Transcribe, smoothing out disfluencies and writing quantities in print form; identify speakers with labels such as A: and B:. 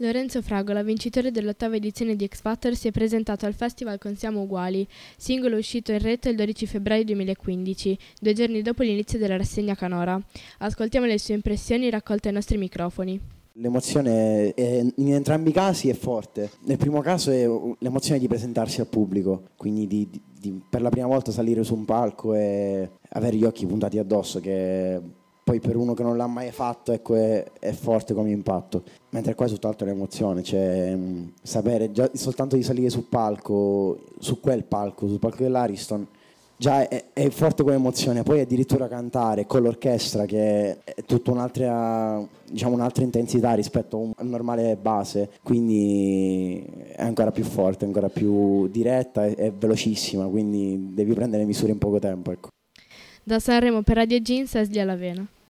A: Lorenzo Fragola, vincitore dell'8ª edizione di X Factor, si è presentato al festival con Siamo Uguali, singolo uscito in rete il 12 febbraio 2015, 2 giorni dopo l'inizio della rassegna Canora. Ascoltiamo le sue impressioni raccolte ai nostri microfoni.
B: L'emozione in entrambi i casi è forte. Nel primo caso è l'emozione di presentarsi al pubblico, quindi di per la prima volta salire su un palco e avere gli occhi puntati addosso, che poi per uno che non l'ha mai fatto, ecco, è forte come impatto. Mentre qua è tutt'altro l'emozione, cioè sapere già soltanto di salire sul palco, sul palco dell'Ariston, già è forte come emozione. Poi addirittura cantare con l'orchestra, che è tutta un'altra, diciamo, un'altra intensità rispetto a un normale base, quindi è ancora più forte, ancora più diretta e velocissima, quindi devi prendere misure in poco tempo, ecco.
A: Da Sanremo per Radio Jeans, Esli Alavena.